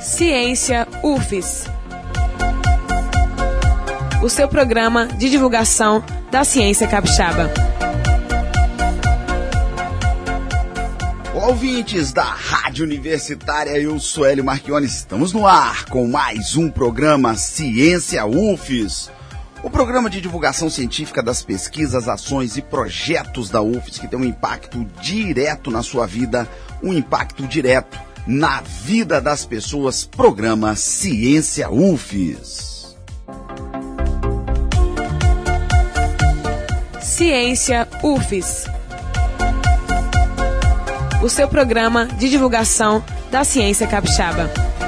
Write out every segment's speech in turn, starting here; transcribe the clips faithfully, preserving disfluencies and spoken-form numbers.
Ciência U F S, o seu programa de divulgação da ciência capixaba. Ouvintes da Rádio Universitária, eu sou Hélio Marchione, estamos no ar com mais um programa Ciência U F S, o programa de divulgação científica das pesquisas, ações e projetos da U F S que tem um impacto direto na sua vida, um impacto direto na vida das pessoas. Programa Ciência U F S. Ciência U F S, o seu programa de divulgação da ciência capixaba.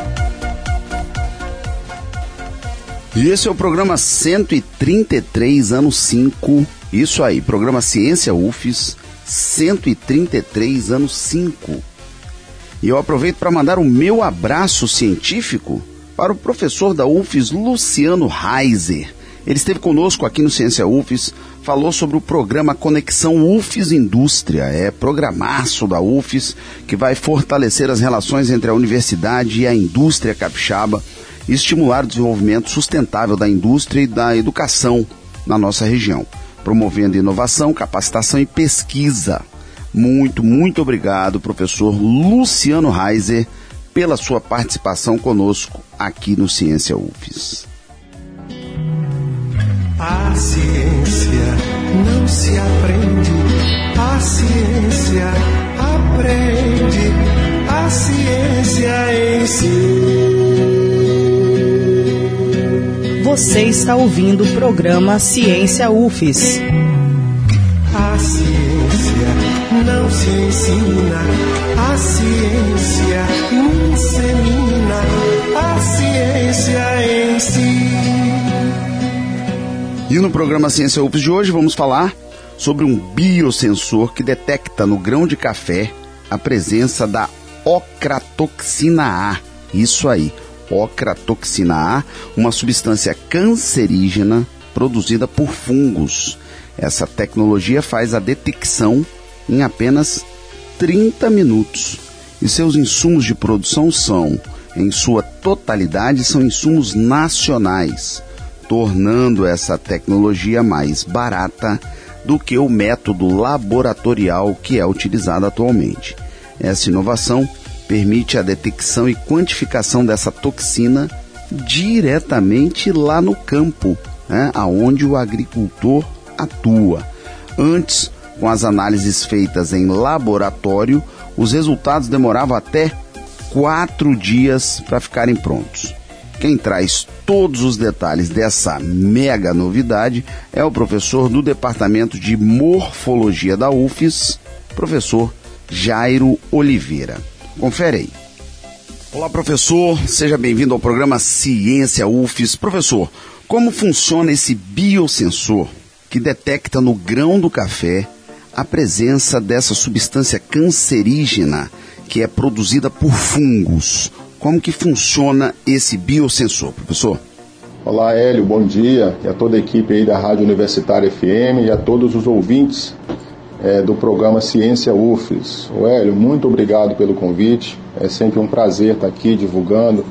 E esse é o programa cento e trinta e três, ano cinco. Isso aí, programa Ciência U F S, cento e trinta e três, ano cinco. E eu aproveito para mandar o meu abraço científico para o professor da U F S, Luciano Reiser. Ele esteve conosco aqui no Ciência U F S, falou sobre o programa Conexão U F S Indústria. É programaço da U F S que vai fortalecer as relações entre a universidade e a indústria capixaba e estimular o desenvolvimento sustentável da indústria e da educação na nossa região, promovendo inovação, capacitação e pesquisa. Muito, muito obrigado, professor Luciano Reiser, pela sua participação conosco aqui no Ciência U F S. A ciência não se aprende, a ciência aprende, a ciência ensina. Você está ouvindo o programa Ciência U F S. A ciência não se ensina, a ciência insemina, a ciência ensina. E no programa Ciência U F S de hoje vamos falar sobre um biosensor que detecta no grão de café a presença da ocratoxina A. Isso aí, ocratoxina A, uma substância cancerígena produzida por fungos. Essa tecnologia faz a detecção em apenas trinta minutos. E seus insumos de produção são, em sua totalidade, são insumos nacionais, tornando essa tecnologia mais barata do que o método laboratorial que é utilizado atualmente. Essa inovação permite a detecção e quantificação dessa toxina diretamente lá no campo, né, aonde o agricultor atua. Antes, com as análises feitas em laboratório, os resultados demoravam até quatro dias para ficarem prontos. Quem traz todos os detalhes dessa mega novidade é o professor do Departamento de Morfologia da U F S, professor Jairo Oliveira. Confere aí. Olá, professor, seja bem-vindo ao programa Ciência U F S. Professor, como funciona esse biosensor que detecta no grão do café a presença dessa substância cancerígena que é produzida por fungos? Como que funciona esse biosensor, professor? Olá, Hélio, bom dia. E a toda a equipe aí da Rádio Universitária F M e a todos os ouvintes é, do programa Ciência U F S. O Hélio, muito obrigado pelo convite. É sempre um prazer estar aqui divulgando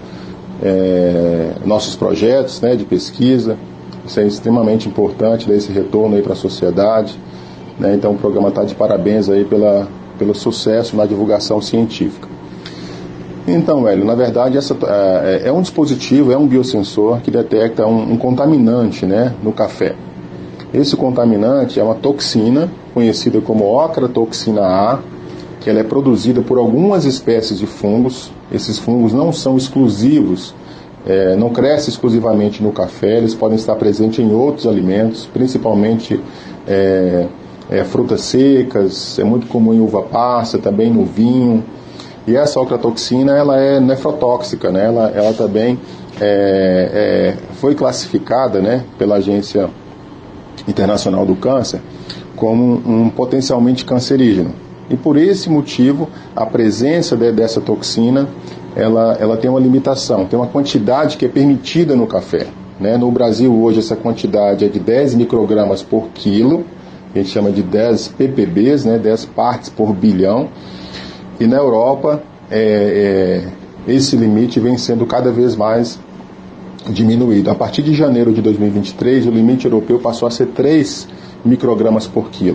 é, nossos projetos, né, de pesquisa. Isso é extremamente importante, dar esse retorno aí para a sociedade, né? Então o programa está de parabéns aí pela, pelo sucesso na divulgação científica. Então, Hélio, na verdade essa, é, é um dispositivo, é um biosensor que detecta um, um contaminante, né, no café. Esse contaminante é uma toxina conhecida como ocratoxina A, que ela é produzida por algumas espécies de fungos. Esses fungos não são exclusivos, é, não crescem exclusivamente no café, eles podem estar presentes em outros alimentos, principalmente é, é, frutas secas, é muito comum em uva passa, também no vinho. E essa ocratoxina, ela é nefrotóxica, né? ela, ela também é, é, foi classificada, né, pela Agência Internacional do Câncer como um, um potencialmente cancerígeno. E por esse motivo, a presença de, dessa toxina, ela, ela tem uma limitação, tem uma quantidade que é permitida no café, né? No Brasil, hoje, essa quantidade é de dez microgramas por quilo, a gente chama de dez ppbs, né? dez partes por bilhão. E na Europa, é, esse limite vem sendo cada vez mais diminuído. A partir de janeiro de dois mil e vinte e três, o limite europeu passou a ser três microgramas por quilo.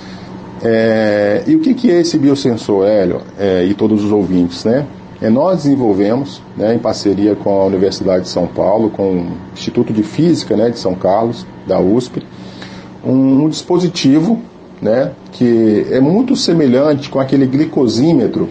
É, e o que, que é esse biosensor, Hélio, é, e todos os ouvintes, né? É, nós desenvolvemos, né, em parceria com a Universidade de São Paulo, com o Instituto de Física, né, de São Carlos, da U S P, um, um dispositivo, né, que é muito semelhante com aquele glicosímetro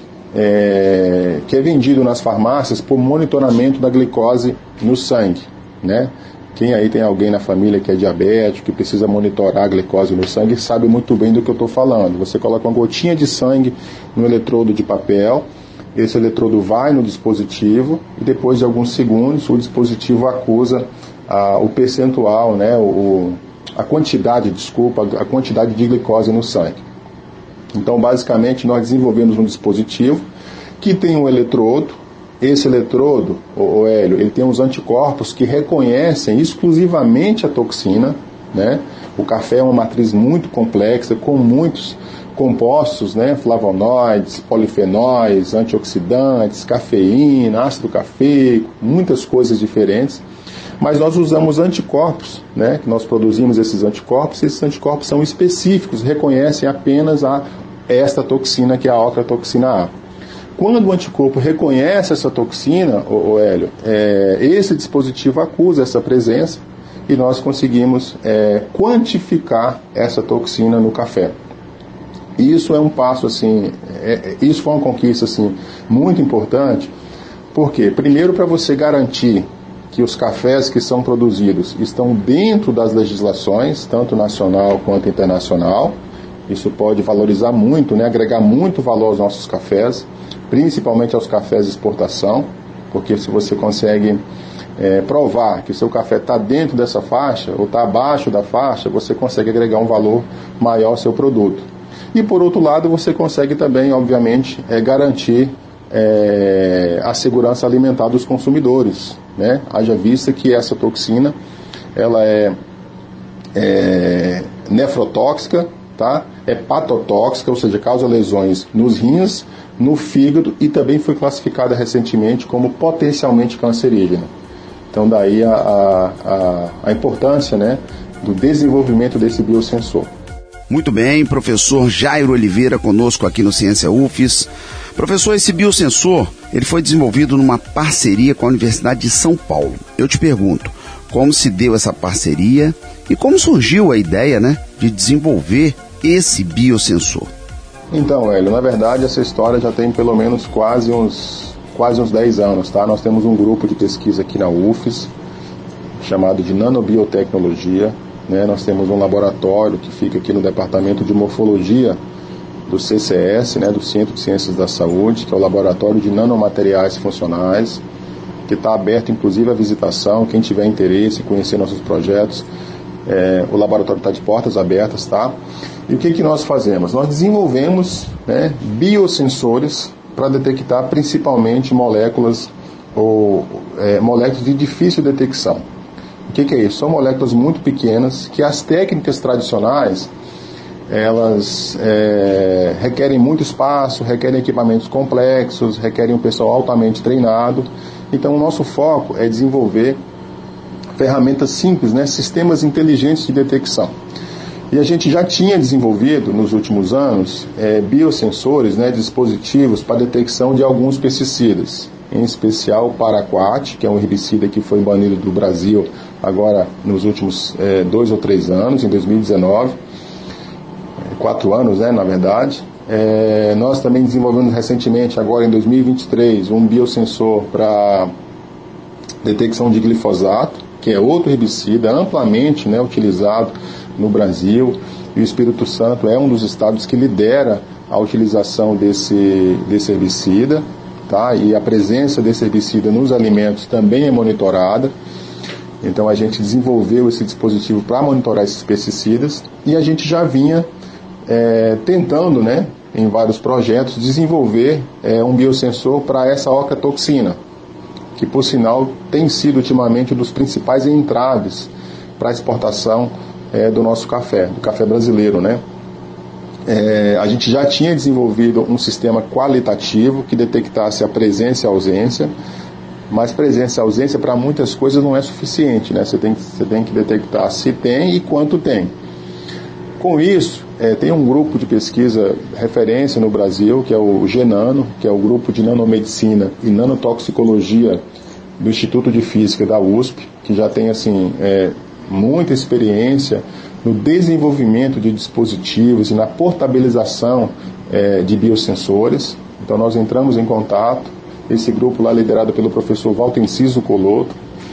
é, que é vendido nas farmácias por monitoramento da glicose no sangue, né? Quem aí tem alguém na família que é diabético, que precisa monitorar a glicose no sangue, sabe muito bem do que eu estou falando. Você coloca uma gotinha de sangue no eletrodo de papel, esse eletrodo vai no dispositivo e depois de alguns segundos o dispositivo acusa a, o percentual, né, o, a quantidade, desculpa, a quantidade de glicose no sangue. Então, basicamente, nós desenvolvemos um dispositivo que tem um eletrodo. Esse eletrodo, o Hélio, ele tem uns anticorpos que reconhecem exclusivamente a toxina, né? O café é uma matriz muito complexa, com muitos compostos, né? Flavonoides, polifenóis, antioxidantes, cafeína, ácido cafeico, muitas coisas diferentes. Mas nós usamos anticorpos, né? Nós produzimos esses anticorpos, e esses anticorpos são específicos, reconhecem apenas a, esta toxina, que é a ocratoxina A. Quando o anticorpo reconhece essa toxina, o, o Hélio, é, esse dispositivo acusa essa presença e nós conseguimos é, quantificar essa toxina no café. Isso é um passo assim, é, isso foi uma conquista assim muito importante, porque primeiro, para você garantir que os cafés que são produzidos estão dentro das legislações, tanto nacional quanto internacional. Isso pode valorizar muito, né, agregar muito valor aos nossos cafés, principalmente aos cafés de exportação, porque se você consegue é, provar que o seu café está dentro dessa faixa ou está abaixo da faixa, você consegue agregar um valor maior ao seu produto. E por outro lado, você consegue também, obviamente, é, garantir é, a segurança alimentar dos consumidores, né? Haja vista que essa toxina ela é, é nefrotóxica, tá? É patotóxica, ou seja, causa lesões nos rins, no fígado, e também foi classificada recentemente como potencialmente cancerígena. Então daí a, a, a, a importância, né, do desenvolvimento desse biosensor. Muito bem, professor Jairo Oliveira conosco aqui no Ciência U F E S. Professor, esse biosensor, ele foi desenvolvido numa parceria com a Universidade de São Paulo. Eu te pergunto, como se deu essa parceria e como surgiu a ideia, né, de desenvolver esse biosensor? Então, Hélio, na verdade essa história já tem pelo menos quase uns, quase uns dez anos, tá? Nós temos um grupo de pesquisa aqui na U F E S, chamado de Nanobiotecnologia, né? Nós temos um laboratório que fica aqui no Departamento de Morfologia do C C S, né? Do Centro de Ciências da Saúde, que é o Laboratório de Nanomateriais Funcionais, que está aberto inclusive à visitação, quem tiver interesse em conhecer nossos projetos. É, o laboratório está de portas abertas, tá? E o que, que nós fazemos? Nós desenvolvemos, né, biosensores para detectar principalmente moléculas ou é, moléculas de difícil detecção. O que, que é isso? São moléculas muito pequenas que as técnicas tradicionais elas é, requerem muito espaço, requerem equipamentos complexos, requerem um pessoal altamente treinado. Então o nosso foco é desenvolver ferramentas simples, né, sistemas inteligentes de detecção. E a gente já tinha desenvolvido nos últimos anos é, biosensores, né, dispositivos para detecção de alguns pesticidas, em especial o paraquat, que é um herbicida que foi banido do Brasil agora nos últimos é, dois ou três anos, em dois mil e dezenove, quatro anos, né, na verdade. É, nós também desenvolvemos recentemente, agora em dois mil e vinte e três, um biosensor para detecção de glifosato, que é outro herbicida amplamente, né, utilizado no Brasil, e o Espírito Santo é um dos estados que lidera a utilização desse, desse herbicida, tá? E a presença desse herbicida nos alimentos também é monitorada. Então a gente desenvolveu esse dispositivo para monitorar esses pesticidas, e a gente já vinha é, tentando, né, em vários projetos, desenvolver é, um biosensor para essa ocratoxina, que por sinal tem sido ultimamente um dos principais entraves para a exportação é, do nosso café, do café brasileiro, né? É, a gente já tinha desenvolvido um sistema qualitativo que detectasse a presença e a ausência, mas presença e ausência para muitas coisas não é suficiente, né? Você tem, você tem que detectar se tem e quanto tem. Com isso, é, tem um grupo de pesquisa referência no Brasil, que é o GENANO, que é o grupo de nanomedicina e nanotoxicologia do Instituto de Física da U S P, que já tem assim, é, muita experiência no desenvolvimento de dispositivos e na portabilização é, de biosensores. Então nós entramos em contato, esse grupo lá liderado pelo professor Walter Enciso Coloto,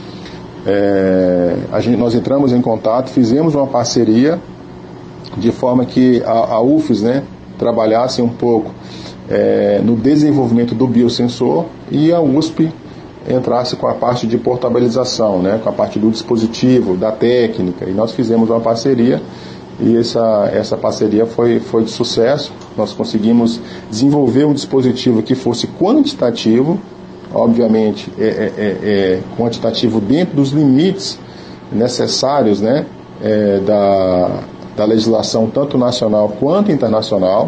é, a gente, nós entramos em contato, fizemos uma parceria de forma que a, a U F S, né, trabalhasse um pouco é, no desenvolvimento do biosensor e a U S P entrasse com a parte de portabilização, né, com a parte do dispositivo, da técnica, e nós fizemos uma parceria e essa, essa parceria foi, foi de sucesso. Nós conseguimos desenvolver um dispositivo que fosse quantitativo, obviamente é, é, é, quantitativo dentro dos limites necessários, né, é, da, da legislação tanto nacional quanto internacional.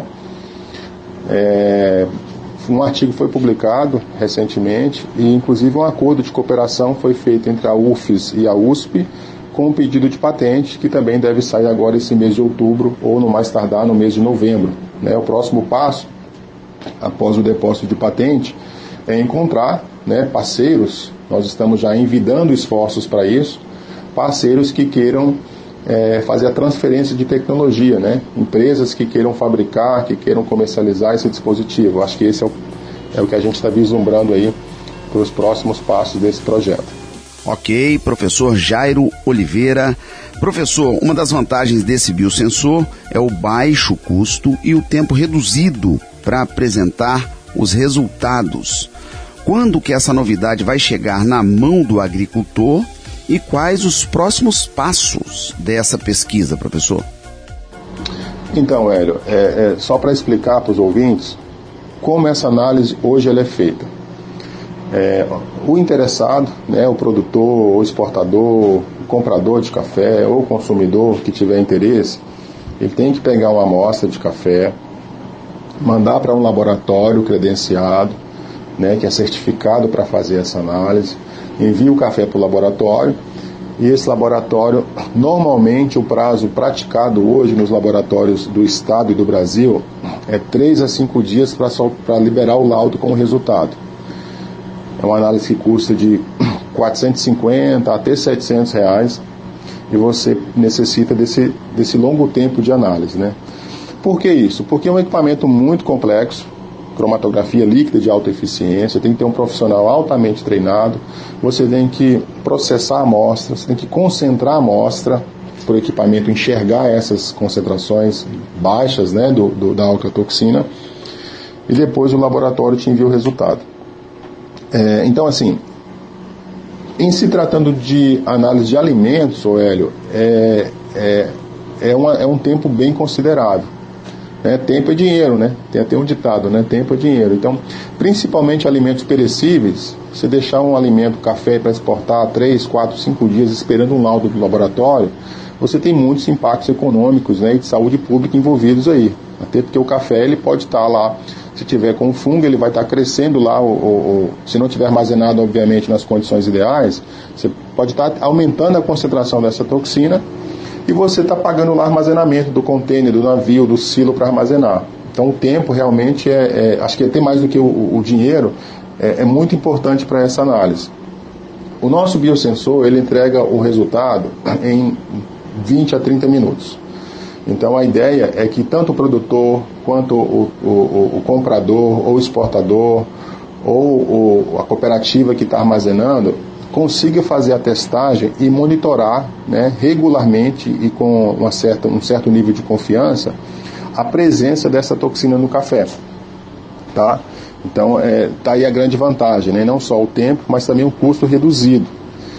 É, Um artigo foi publicado recentemente e, inclusive, um acordo de cooperação foi feito entre a U F S e a U S P com um pedido de patente que também deve sair agora esse mês de outubro ou, no mais tardar, no mês de novembro. Né? O próximo passo, após o depósito de patente, é encontrar, né, parceiros. Nós estamos já envidando esforços para isso, parceiros que queiram é, fazer a transferência de tecnologia, né? Empresas que queiram fabricar, que queiram comercializar esse dispositivo. Acho que esse é o, é o que a gente está vislumbrando aí para os próximos passos desse projeto. Ok, professor Jairo Oliveira. Professor, uma das vantagens desse biosensor é o baixo custo e o tempo reduzido para apresentar os resultados. Quando que essa novidade vai chegar na mão do agricultor e quais os próximos passos dessa pesquisa, professor? Então, Hélio, é, é, só para explicar para os ouvintes como essa análise hoje ela é feita. É, o interessado, né, o produtor, o exportador, o comprador de café ou o consumidor que tiver interesse, ele tem que pegar uma amostra de café, mandar para um laboratório credenciado, né, que é certificado para fazer essa análise, envia o café para o laboratório e esse laboratório, normalmente o prazo praticado hoje nos laboratórios do estado e do Brasil é três a cinco dias para liberar o laudo com o resultado. É uma análise que custa de quatrocentos e cinquenta até setecentos reais e você necessita desse, desse longo tempo de análise, né? Por que isso? Porque é um equipamento muito complexo, cromatografia líquida de alta eficiência, tem que ter um profissional altamente treinado, você tem que processar a amostra, você tem que concentrar a amostra para o equipamento enxergar essas concentrações baixas, né, do, do, da ocratoxina, e depois o laboratório te envia o resultado. É, então, assim, em se tratando de análise de alimentos, ô Hélio, é, é, é, uma, é um tempo bem considerável. Né? Tempo é dinheiro, né? Tem até um ditado, né? Tempo é dinheiro. Então, principalmente alimentos perecíveis, você deixar um alimento, café, para exportar três, quatro, cinco dias esperando um laudo do laboratório, você tem muitos impactos econômicos, né, e de saúde pública envolvidos aí. Até porque o café ele pode estar lá, se tiver com fungo, ele vai estar crescendo lá, ou, ou, se não tiver armazenado, obviamente, nas condições ideais, você pode estar aumentando a concentração dessa toxina e você está pagando lá armazenamento do container, do navio, do silo para armazenar. Então o tempo realmente é, é acho que até mais do que o, o dinheiro, é, é muito importante para essa análise. O nosso biosensor, ele entrega o resultado em vinte a trinta minutos. Então a ideia é que tanto o produtor, quanto o, o, o comprador, ou o exportador, ou o, a cooperativa que está armazenando, consiga fazer a testagem e monitorar, né, regularmente e com uma certa, um certo nível de confiança a presença dessa toxina no café. Tá? Então é, tá aí a grande vantagem, né? Não só o tempo, mas também o custo reduzido.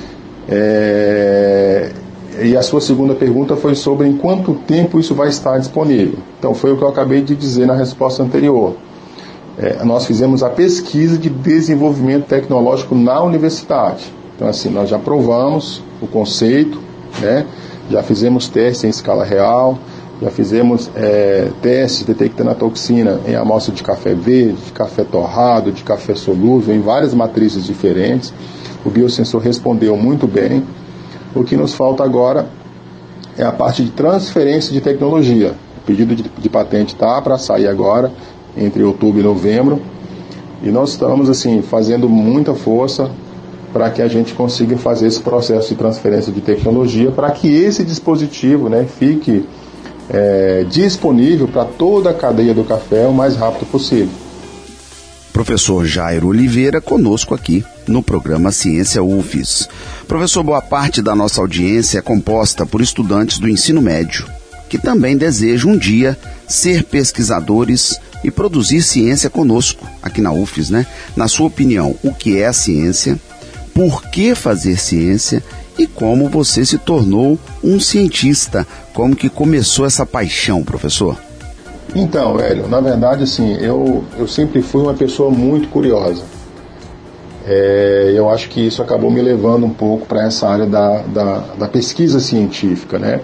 É... E a sua segunda pergunta foi sobre em quanto tempo isso vai estar disponível. Então foi o que eu acabei de dizer na resposta anterior. É, nós fizemos a pesquisa de desenvolvimento tecnológico na universidade. Então assim, nós já provamos o conceito, né? Já fizemos testes em escala real, Já fizemos é, testes detectando a toxina em amostra de café verde, de café torrado, de café solúvel, em várias matrizes diferentes. O biosensor respondeu muito bem. O que nos falta agora é a parte de transferência de tecnologia. O pedido de, de patente está para sair agora, entre outubro e novembro. E nós estamos assim, fazendo muita força para que a gente consiga fazer esse processo de transferência de tecnologia, para que esse dispositivo, né, fique é, disponível para toda a cadeia do café o mais rápido possível. Professor Jairo Oliveira conosco aqui no programa Ciência U F E S. Professor, boa parte da nossa audiência é composta por estudantes do ensino médio, que também desejam um dia ser pesquisadores e produzir ciência conosco aqui na U F E S, né? Na sua opinião, o que é a ciência? Por que fazer ciência? E como você se tornou um cientista? Como que começou essa paixão, professor? Então, Hélio, na verdade, assim, eu, eu sempre fui uma pessoa muito curiosa. É, eu acho que isso acabou me levando um pouco para essa área da, da, da pesquisa científica, né?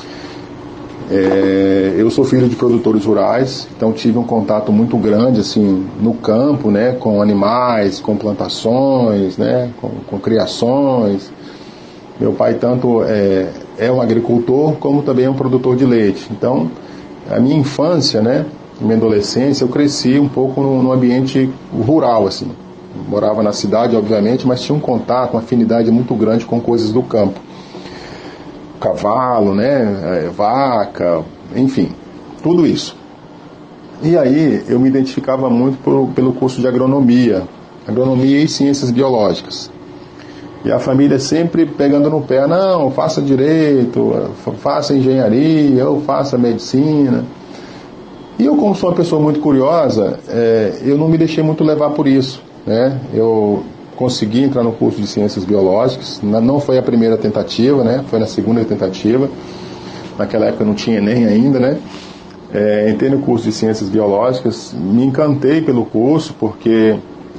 É, eu sou filho de produtores rurais, então tive um contato muito grande, assim, no campo, né? Com animais, com plantações, né? Com, com criações. Meu pai tanto é, é um agricultor, como também é um produtor de leite. Então, a minha infância, né, minha adolescência, eu cresci um pouco no, no ambiente rural, assim. Morava na cidade, obviamente, mas tinha um contato, uma afinidade muito grande com coisas do campo. Cavalo, né, vaca, enfim, tudo isso. E aí eu me identificava muito por, pelo curso de agronomia, agronomia e ciências biológicas. E a família sempre pegando no pé, não, faça direito, faça engenharia, ou faça medicina. E eu, como sou uma pessoa muito curiosa, é, eu não me deixei muito levar por isso, né? Eu consegui entrar no curso de ciências biológicas, não foi a primeira tentativa, né? Foi na segunda tentativa. Naquela época não tinha Enem ainda, né? É, entrei no curso de ciências biológicas, me encantei pelo curso, porque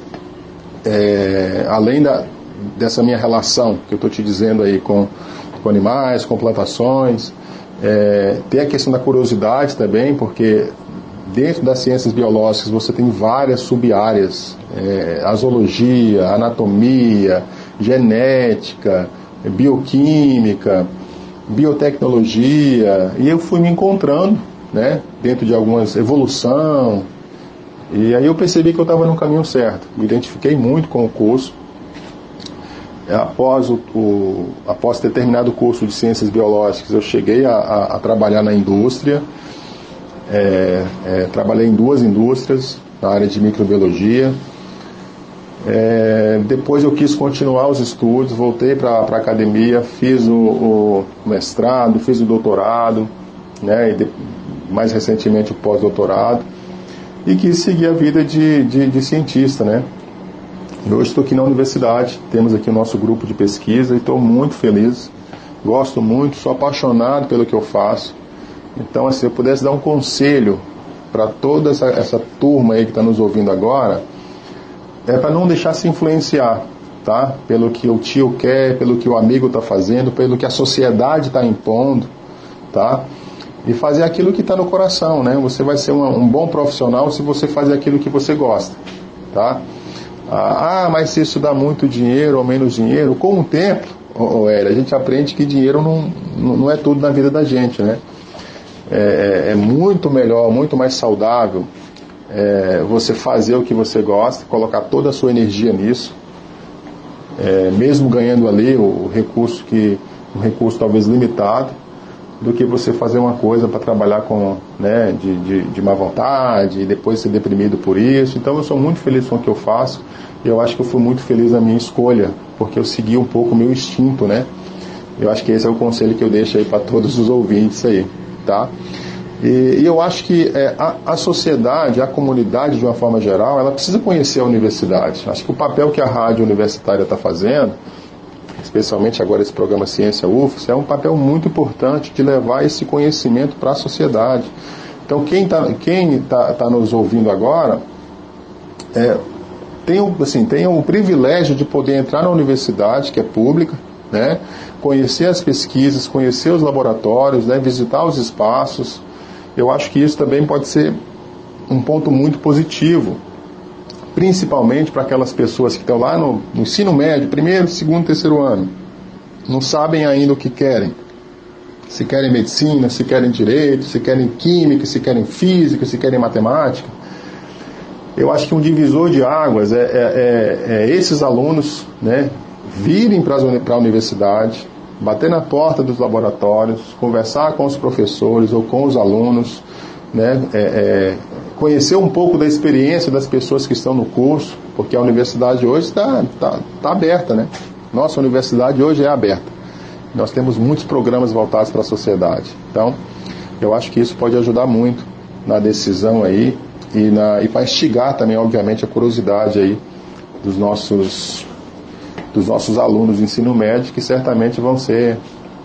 é, além da dessa minha relação que eu estou te dizendo aí com, com animais, com plantações, é, tem a questão da curiosidade também, porque dentro das ciências biológicas você tem várias sub-áreas, é, a zoologia, a anatomia, genética, bioquímica, biotecnologia, e eu fui me encontrando, né, dentro de algumas evolução, e aí eu percebi que eu estava no caminho certo, me identifiquei muito com o curso. Após, o, o, após ter terminado o curso de Ciências Biológicas, eu cheguei a, a, a trabalhar na indústria. É, é, trabalhei em duas indústrias, na área de microbiologia. É, depois eu quis continuar os estudos, voltei para a academia, fiz o, o mestrado, fiz o doutorado, né, e de, mais recentemente o pós-doutorado, e quis seguir a vida de, de, de cientista, né? Hoje estou aqui na universidade, temos aqui o nosso grupo de pesquisa e estou muito feliz, gosto muito, sou apaixonado pelo que eu faço. Então, assim, se eu pudesse dar um conselho para toda essa, essa turma aí que está nos ouvindo agora, é para não deixar se influenciar, tá? Pelo que o tio quer, pelo que o amigo está fazendo, pelo que a sociedade está impondo, tá? E fazer aquilo que está no coração, né? Você vai ser uma, um bom profissional se você fazer aquilo que você gosta, tá? Ah, mas se isso dá muito dinheiro ou menos dinheiro, com o tempo, oh, oh, a gente aprende que dinheiro não, não é tudo na vida da gente, né? É, é muito melhor, muito mais saudável é, você fazer o que você gosta, colocar toda a sua energia nisso, é, mesmo ganhando ali o, o recurso que, um recurso talvez limitado, do que você fazer uma coisa para trabalhar com, né, de, de, de má vontade e depois ser deprimido por isso. Então eu sou muito feliz com o que eu faço e eu acho que eu fui muito feliz na minha escolha, porque eu segui um pouco o meu instinto, né? Eu acho que esse é o conselho que eu deixo aí para todos os ouvintes aí, tá? E, e eu acho que é, a, a sociedade, a comunidade de uma forma geral, ela precisa conhecer a universidade. Acho que o papel que a rádio universitária está fazendo, especialmente agora esse programa Ciência U F E S, é um papel muito importante de levar esse conhecimento para a sociedade. Então quem está quem tá, tá nos ouvindo agora é, tem, assim, tem o privilégio de poder entrar na universidade, que é pública, né? Conhecer as pesquisas, conhecer os laboratórios, né? Visitar os espaços. Eu acho que isso também pode ser um ponto muito positivo, principalmente para aquelas pessoas que estão lá no, no ensino médio, primeiro, segundo, terceiro ano, não sabem ainda o que querem. Se querem medicina, se querem direito, se querem química, se querem física, se querem matemática. Eu acho que um divisor de águas é, é, é, é esses alunos, né, virem para a universidade, bater na porta dos laboratórios, conversar com os professores ou com os alunos, né, é, é, conhecer um pouco da experiência das pessoas que estão no curso, porque a universidade hoje está tá, tá aberta, né? Nossa universidade hoje é aberta. Nós temos muitos programas voltados para a sociedade. Então, eu acho que isso pode ajudar muito na decisão aí e, na, e para instigar também, obviamente, a curiosidade aí dos nossos, dos nossos alunos de ensino médio, que certamente vão ser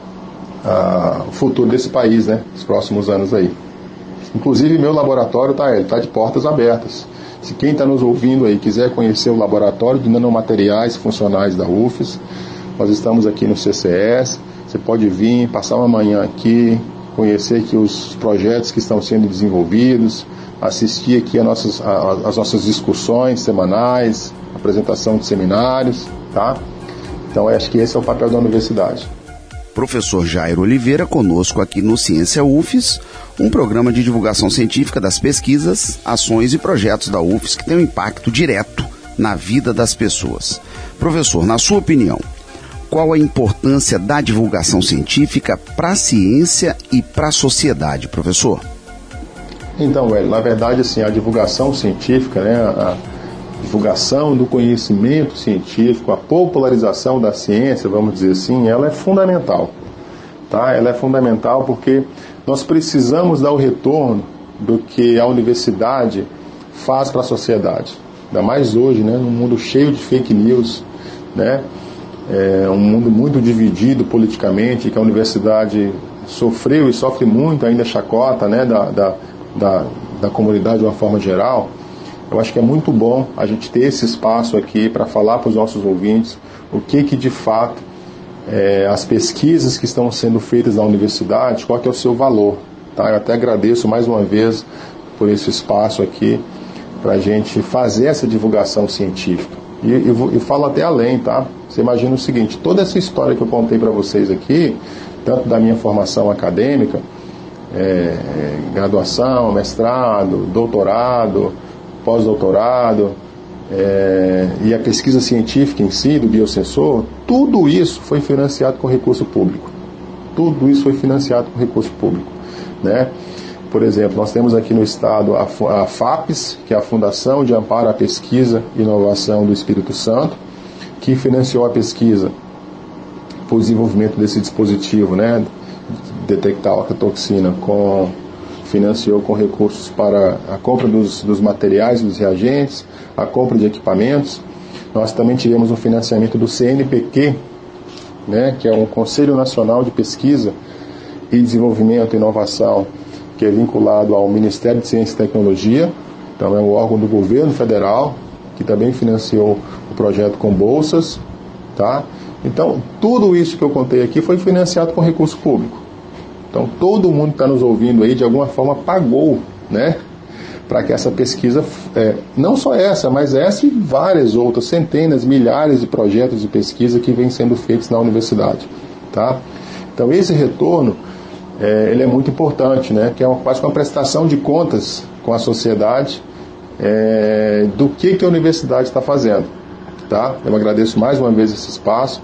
ah, o futuro desse país, né? Nos próximos anos aí. Inclusive, meu laboratório está tá de portas abertas. Se quem está nos ouvindo aí quiser conhecer o laboratório de nanomateriais funcionais da U F E S, nós estamos aqui no C C S, você pode vir, passar uma manhã aqui, conhecer aqui os projetos que estão sendo desenvolvidos, assistir aqui a nossas, a, as nossas discussões semanais, apresentação de seminários, tá? Então, acho que esse é o papel da universidade. Professor Jairo Oliveira conosco aqui no Ciência U F E S, um programa de divulgação científica das pesquisas, ações e projetos da U F E S que tem um impacto direto na vida das pessoas. Professor, na sua opinião, qual a importância da divulgação científica para a ciência e para a sociedade, professor? Então, Hélio, na verdade, assim, a divulgação científica, né, a divulgação do conhecimento científico, a popularização da ciência, vamos dizer assim, ela é fundamental, tá? Ela é fundamental porque nós precisamos dar o retorno do que a universidade faz para a sociedade. Ainda mais hoje, né, num mundo cheio de fake news, né? É um mundo muito dividido politicamente, que a universidade sofreu e sofre muito ainda chacota, né, da, da, da, da comunidade de uma forma geral. Eu acho que é muito bom a gente ter esse espaço aqui para falar para os nossos ouvintes o que que de fato é, as pesquisas que estão sendo feitas na universidade, qual que é o seu valor. Tá? Eu até agradeço mais uma vez por esse espaço aqui para a gente fazer essa divulgação científica. E, e, e falo até além, tá? Você imagina o seguinte, toda essa história que eu contei para vocês aqui, tanto da minha formação acadêmica, é, graduação, mestrado, doutorado, pós-doutorado, é, e a pesquisa científica em si, do biosensor, tudo isso foi financiado com recurso público. Tudo isso foi financiado com recurso público, né? Por exemplo, nós temos aqui no estado a, a FAPES, que é a Fundação de Amparo à Pesquisa e Inovação do Espírito Santo, que financiou a pesquisa para o desenvolvimento desse dispositivo, né, detectar a ocratoxina, com, financiou com recursos para a compra dos, dos materiais, dos reagentes, a compra de equipamentos. Nós também tivemos um financiamento do C N P Q, né, que é um Conselho Nacional de Pesquisa e Desenvolvimento e Inovação, que é vinculado ao Ministério de Ciência e Tecnologia, então é um órgão do governo federal, que também financiou o projeto com bolsas, tá? Então, tudo isso que eu contei aqui foi financiado com recurso público. Então, todo mundo que está nos ouvindo aí, de alguma forma, pagou, né? Para que essa pesquisa, é, não só essa, mas essa e várias outras, centenas, milhares de projetos de pesquisa que vêm sendo feitos na universidade, tá? Então, esse retorno, é, ele é muito importante, né? Que é uma, quase uma prestação de contas com a sociedade, é, do que, que a universidade está fazendo, tá? Eu agradeço mais uma vez esse espaço,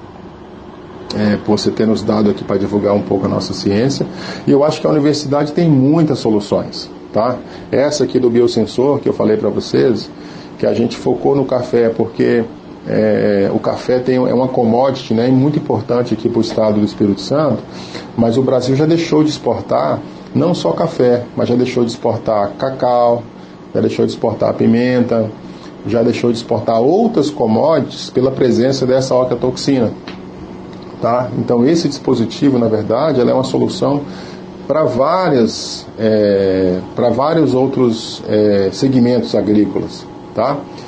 é, por você ter nos dado aqui para divulgar um pouco a nossa ciência, e eu acho que a universidade tem muitas soluções, tá? Essa aqui do biosensor, que eu falei para vocês, que a gente focou no café, porque é, o café tem, é uma commodity, né, muito importante aqui para o estado do Espírito Santo, mas o Brasil já deixou de exportar não só café, mas já deixou de exportar cacau, já deixou de exportar pimenta, já deixou de exportar outras commodities pela presença dessa ocratoxina, tá? Então esse dispositivo, na verdade, ela é uma solução para várias, é, para vários outros é, segmentos agrícolas, tá?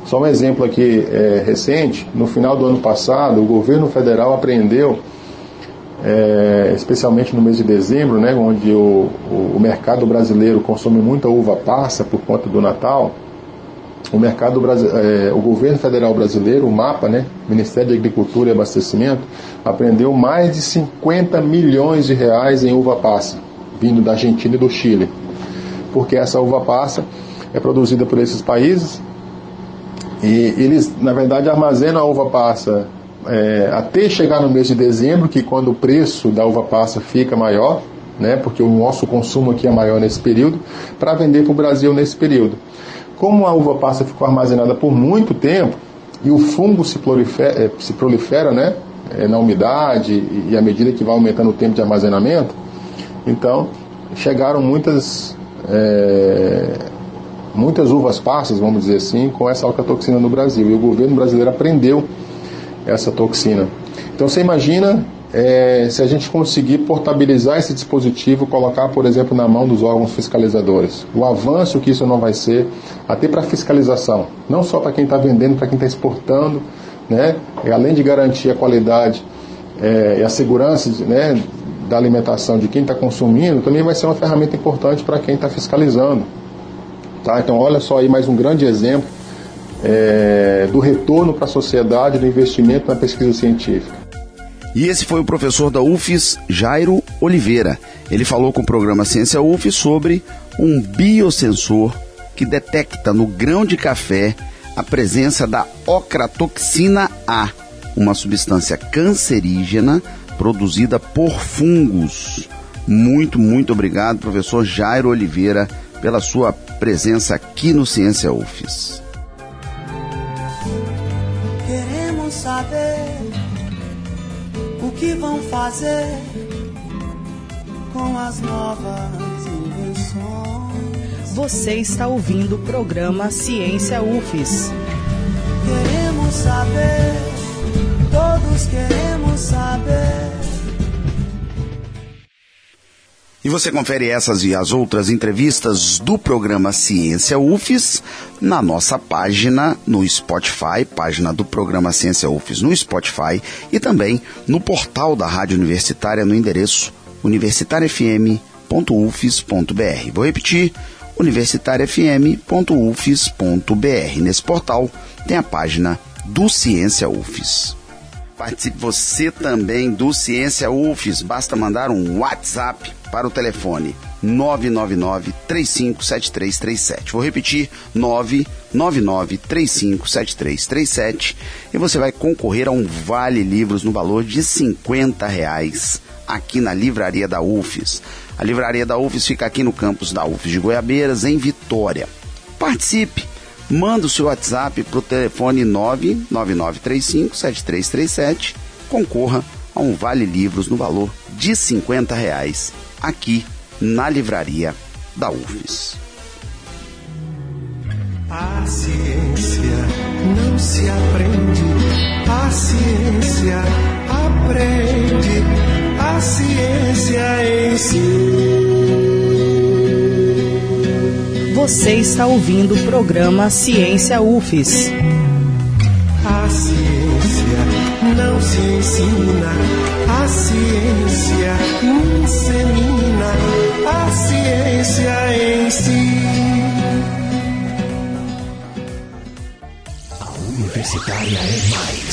Só um exemplo aqui é, recente, no final do ano passado, o governo federal apreendeu, é, especialmente no mês de dezembro, né, onde o, o mercado brasileiro consome muita uva passa por conta do Natal, o, mercado, é, o governo federal brasileiro, o MAPA, né, Ministério de Agricultura e Abastecimento, apreendeu mais de cinquenta milhões de reais em uva passa, vindo da Argentina e do Chile, porque essa uva passa é produzida por esses países. E eles, na verdade, armazenam a uva passa é, até chegar no mês de dezembro, que quando o preço da uva passa fica maior, né, porque o nosso consumo aqui é maior nesse período, para vender para o Brasil nesse período. Como a uva passa ficou armazenada por muito tempo, e o fungo se prolifera, se prolifera né, na umidade, e à medida que vai aumentando o tempo de armazenamento, então chegaram muitas... É, muitas uvas passas, vamos dizer assim, com essa ocratoxina no Brasil. E o governo brasileiro apreendeu essa toxina. Então você imagina é, se a gente conseguir portabilizar esse dispositivo, colocar, por exemplo, na mão dos órgãos fiscalizadores. O avanço que isso não vai ser, até para fiscalização. Não só para quem está vendendo, para quem está exportando, né? E além de garantir a qualidade é, e a segurança, né, da alimentação de quem está consumindo, também vai ser uma ferramenta importante para quem está fiscalizando. Tá? Então, olha só aí mais um grande exemplo é, do retorno para a sociedade do investimento na pesquisa científica. E esse foi o professor da U F S, Jairo Oliveira. Ele falou com o programa Ciência U F S sobre um biosensor que detecta no grão de café a presença da ocratoxina A, uma substância cancerígena produzida por fungos. Muito, muito obrigado, professor Jairo Oliveira, pela sua presença aqui no Ciência U F S. Queremos saber o que vão fazer com as novas invenções. Você está ouvindo o programa Ciência U F S. Queremos saber, todos queremos saber. E você confere essas e as outras entrevistas do programa Ciência U F S na nossa página no Spotify, página do programa Ciência U F S no Spotify, e também no portal da Rádio Universitária no endereço universitária f m ponto u f s ponto b r. Vou repetir, universitária f m ponto u f s ponto b r. Nesse portal tem a página do Ciência U F S. Participe você também do Ciência U F S. Basta mandar um WhatsApp para o telefone nove nove nove, três cinco sete três três sete. Vou repetir, nove nove nove, três cinco sete três três sete, e você vai concorrer a um Vale Livros no valor de cinquenta reais aqui na Livraria da U F S. A Livraria da U F S fica aqui no campus da U F S de Goiabeiras, em Vitória. Participe! Manda o seu WhatsApp para o telefone nove nove nove, três cinco sete três três sete. Concorra a um Vale Livros no valor de cinquenta reais aqui na Livraria da U F S. A ciência não se aprende, a ciência aprende, a ciência ensina. Você está ouvindo o programa Ciência U F S. A ciência não se ensina, a ciência insemina, a ciência ensina. A Universitária é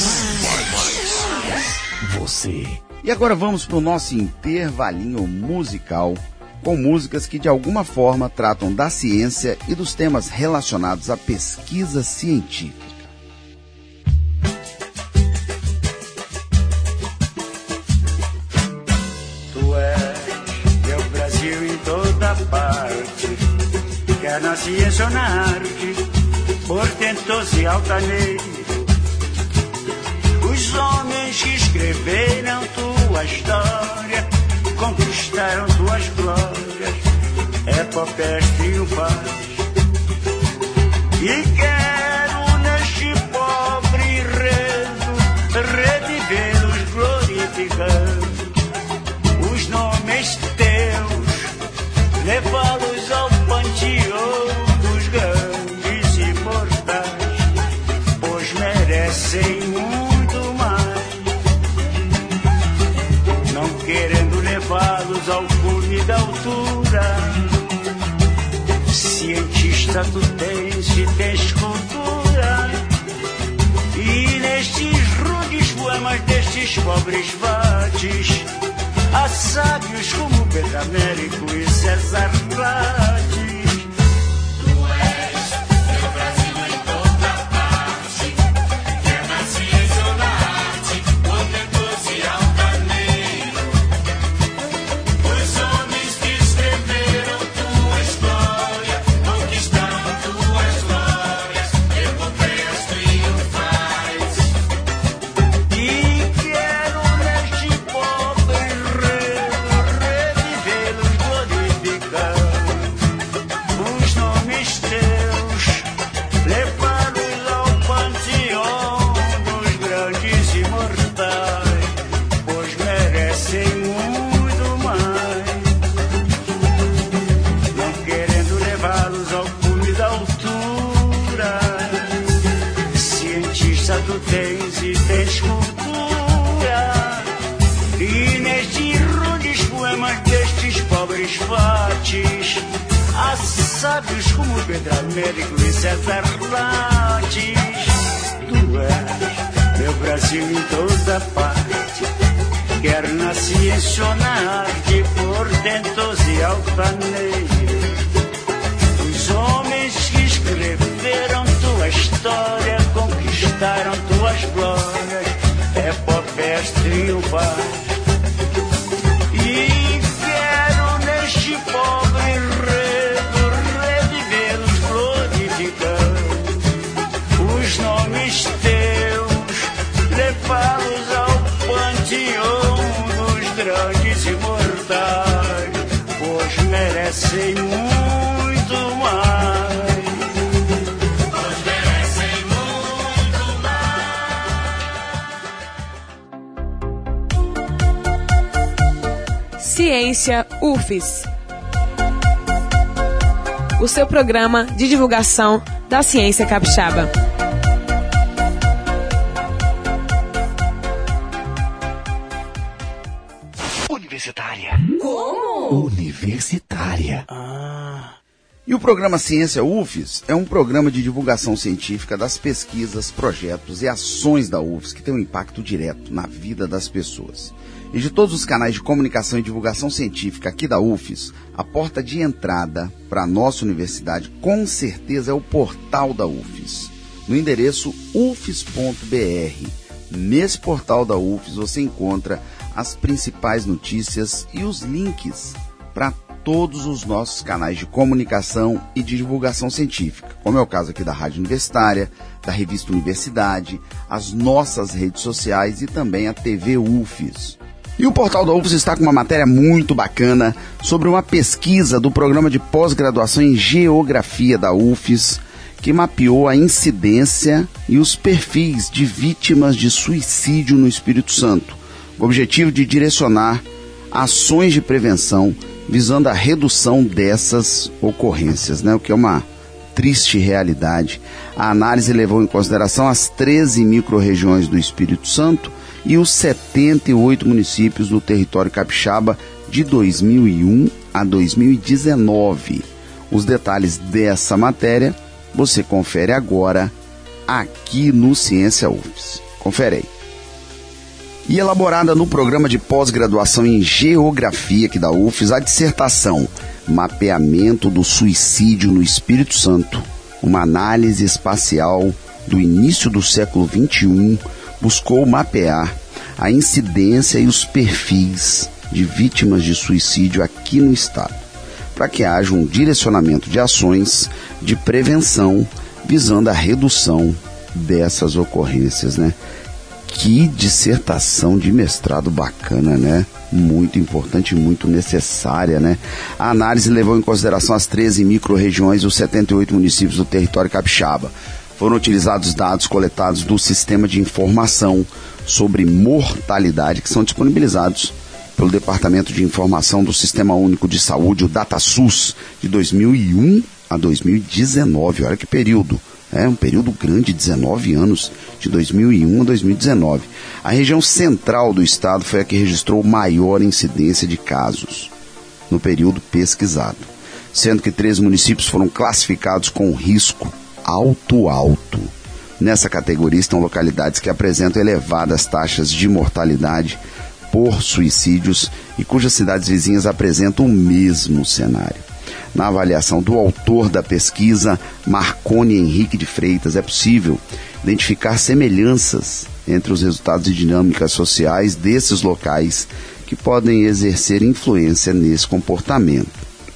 mais. Você. E agora vamos para o nosso intervalinho musical, com músicas que de alguma forma tratam da ciência e dos temas relacionados à pesquisa científica. Tu és meu Brasil em toda parte, quer na ciência ou na arte, portentoso e altaneiro. Os homens que escreveram tua história conquistaram tuas glórias, epopeias triunfais. E quero neste pobre enredo redivê-los glorificando os nomes teus, levá-los ao panteão dos grandes imortais. merecem muito mais. Não querendo levá-los ao cume da altura, cientista tu tens e tens cultura, e nestes rudes poemas destes pobres vates há sábios como Pedro Américo e César Plates. Tu tens e tens cultura, e nestes rudes poemas destes pobres fates há sábios como Pedro Américo e César Plates. Tu és meu Brasil em toda parte, quer na ciência ou na arte, portentos e altaneiros, os homens que escreveram tua história conquistaram tuas glórias, epopeias triunfais. E quero neste pobre enredo revivê-los glorificando os nomes teus, levá-los ao panteão dos grandes imortais, pois merecem muito mais. Ciência U F S, o seu programa de divulgação da ciência capixaba. Universitária. Como? Universitária. Ah. E o programa Ciência U F S é um programa de divulgação científica das pesquisas, projetos e ações da U F S que tem um impacto direto na vida das pessoas. E de todos os canais de comunicação e divulgação científica aqui da U F S, a porta de entrada para a nossa universidade, com certeza, é o portal da U F S, no endereço u f s ponto b r. Nesse portal da U F S você encontra as principais notícias e os links para todos os nossos canais de comunicação e de divulgação científica, como é o caso aqui da Rádio Universitária, da Revista Universidade, as nossas redes sociais e também a T V U F S. E o portal da U F S está com uma matéria muito bacana sobre uma pesquisa do programa de pós-graduação em Geografia da U F S, que mapeou a incidência e os perfis de vítimas de suicídio no Espírito Santo, com o objetivo de direcionar ações de prevenção visando a redução dessas ocorrências, né? O que é uma triste realidade. A análise levou em consideração as treze micro-regiões do Espírito Santo e os setenta e oito municípios do território capixaba de dois mil e um a dois mil e dezenove. Os detalhes dessa matéria você confere agora aqui no Ciência U F S. Confere aí. E elaborada no programa de pós-graduação em Geografia aqui da U F S, a dissertação Mapeamento do Suicídio no Espírito Santo, uma análise espacial do início do século vinte e um, buscou mapear a incidência e os perfis de vítimas de suicídio aqui no estado, para que haja um direcionamento de ações de prevenção visando a redução dessas ocorrências, né? Que dissertação de mestrado bacana, né? Muito importante e muito necessária, né? A análise levou em consideração as treze micro-regiões e os setenta e oito municípios do território capixaba. Foram utilizados dados coletados do Sistema de Informação sobre Mortalidade, que são disponibilizados pelo Departamento de Informação do Sistema Único de Saúde, o DataSUS, de dois mil e um a dois mil e dezenove. Olha que período É um período grande, dezenove anos, de dois mil e um a dois mil e dezenove. A região central do estado foi a que registrou maior incidência de casos no período pesquisado, sendo que três municípios foram classificados com risco alto-alto. Nessa categoria estão localidades que apresentam elevadas taxas de mortalidade por suicídios e cujas cidades vizinhas apresentam o mesmo cenário. Na avaliação do autor da pesquisa, Marconi Henrique de Freitas, é possível identificar semelhanças entre os resultados e dinâmicas sociais desses locais que podem exercer influência nesse comportamento.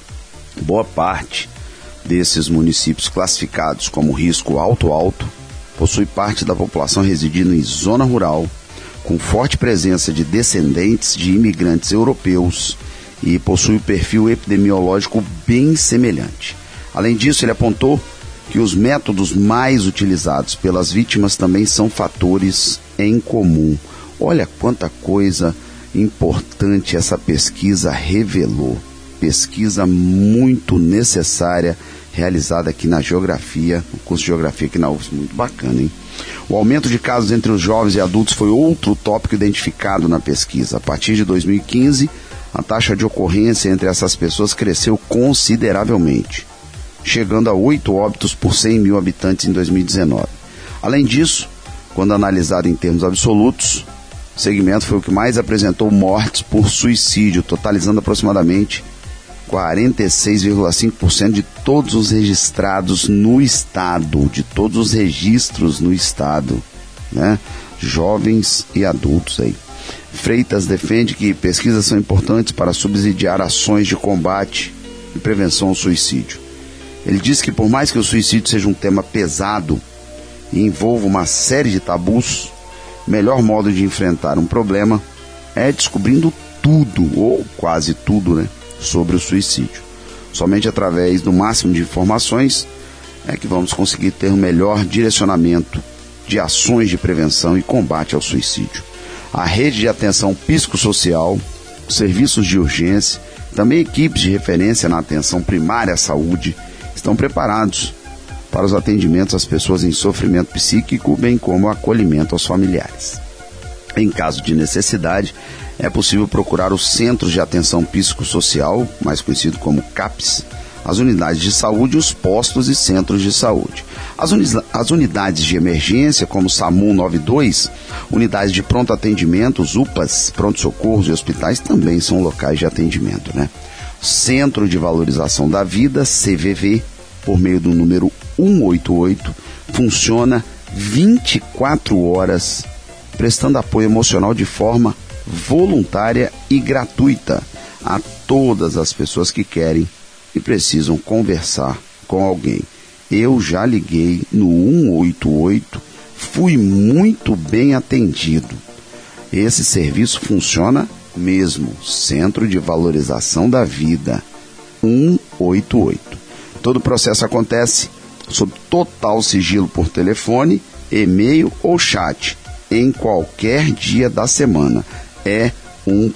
Boa parte desses municípios classificados como risco alto-alto possui parte da população residindo em zona rural, com forte presença de descendentes de imigrantes europeus, e possui um perfil epidemiológico bem semelhante. Além disso, ele apontou que os métodos mais utilizados pelas vítimas também são fatores em comum. Olha quanta coisa importante essa pesquisa revelou. Pesquisa muito necessária, realizada aqui na Geografia, o curso de Geografia aqui na U F S, muito bacana, hein? O aumento de casos entre os jovens e adultos foi outro tópico identificado na pesquisa. A partir de dois mil e quinze, a taxa de ocorrência entre essas pessoas cresceu consideravelmente, chegando a oito óbitos por cem mil habitantes em dois mil e dezenove. Além disso, quando analisado em termos absolutos, o segmento foi o que mais apresentou mortes por suicídio, totalizando aproximadamente quarenta e seis vírgula cinco por cento de todos os registrados no estado, de todos os registros no estado, né? Jovens e adultos aí. Freitas defende que pesquisas são importantes para subsidiar ações de combate e prevenção ao suicídio. Ele diz que por mais que o suicídio seja um tema pesado e envolva uma série de tabus, o melhor modo de enfrentar um problema é descobrindo tudo, ou quase tudo, né, sobre o suicídio. Somente através do máximo de informações é que vamos conseguir ter um melhor direcionamento de ações de prevenção e combate ao suicídio. A rede de atenção psicossocial, serviços de urgência, também equipes de referência na atenção primária à saúde estão preparados para os atendimentos às pessoas em sofrimento psíquico, bem como o acolhimento aos familiares. Em caso de necessidade, é possível procurar os Centros de Atenção Psicossocial, mais conhecido como CAPS, as unidades de saúde, os postos e centros de saúde. As, uni- as unidades de emergência, como SAMU noventa e dois, unidades de pronto atendimento, os U P As, pronto-socorros e hospitais também são locais de atendimento, né? Centro de Valorização da Vida, C V V, por meio do número cento e oitenta e oito, funciona vinte e quatro horas, prestando apoio emocional de forma voluntária e gratuita a todas as pessoas que querem e precisam conversar com alguém. Eu já liguei no cento e oitenta e oito, fui muito bem atendido. Esse serviço funciona mesmo, Centro de Valorização da Vida, cento e oitenta e oito. Todo o processo acontece sob total sigilo por telefone, e-mail ou chat, em qualquer dia da semana. É um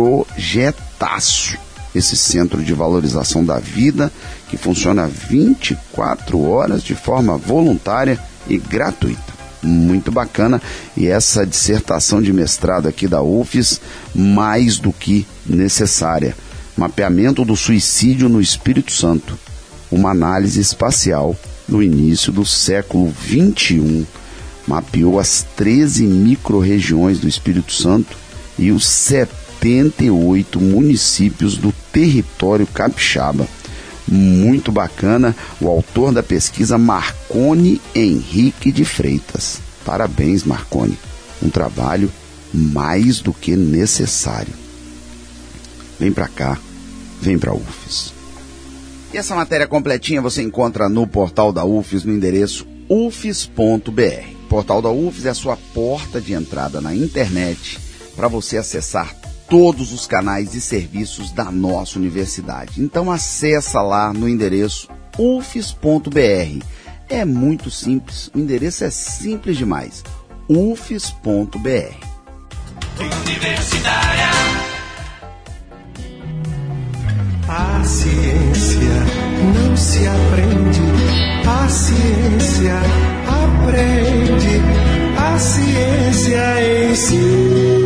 projetaço esse Centro de Valorização da Vida, que funciona vinte e quatro horas de forma voluntária e gratuita. Muito bacana, e essa dissertação de mestrado aqui da U F S, mais do que necessária. Mapeamento do suicídio no Espírito Santo, uma análise espacial no início do século vinte e um. Mapeou as treze micro-regiões do Espírito Santo e os setenta e oito municípios do território capixaba. Muito bacana, o autor da pesquisa, Marconi Henrique de Freitas. Parabéns, Marconi. Um trabalho mais do que necessário. Vem pra cá, vem pra U F S. E essa matéria completinha você encontra no portal da U F S, no endereço u f s ponto b r. O portal da U F S é a sua porta de entrada na internet para você acessar todos os canais e serviços da nossa universidade. Então acessa lá no endereço u f s ponto b r. É muito simples, o endereço é simples demais. u f s ponto b r. Universitária. A ciência não se aprende, a ciência aprende, a ciência ensina.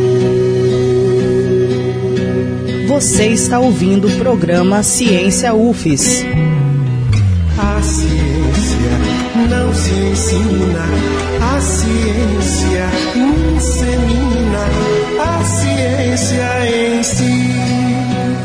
Você está ouvindo o programa Ciência U F E S. A ciência não se ensina, a ciência insemina, a ciência ensina.